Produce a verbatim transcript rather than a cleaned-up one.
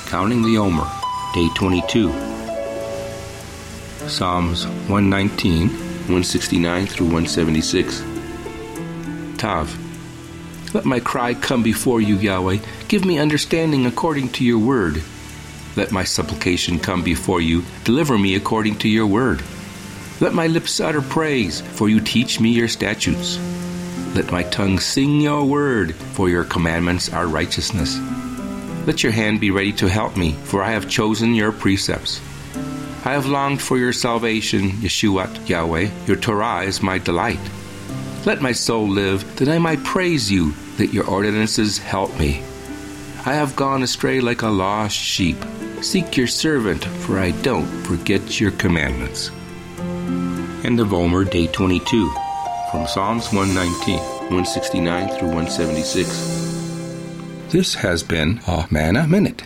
Counting the Omer, Day twenty-two. Psalms one nineteen, one sixty-nine through one seventy-six. Tav. Let my cry come before you, Yahweh. Give me understanding according to your word. Let my supplication come before you. Deliver me according to your word. Let my lips utter praise, for you teach me your statutes. Let my tongue sing your word, for your commandments are righteousness. Let your hand be ready to help me, for I have chosen your precepts. I have longed for your salvation, Yeshuat, Yahweh. Your Torah is my delight. Let my soul live, that I might praise you. Let your ordinances help me. I have gone astray like a lost sheep. Seek your servant, for I don't forget your commandments. End of Omer, Day twenty-two. From Psalms one nineteen, one sixty-nine through one seventy-six. This has been a Manna Minute.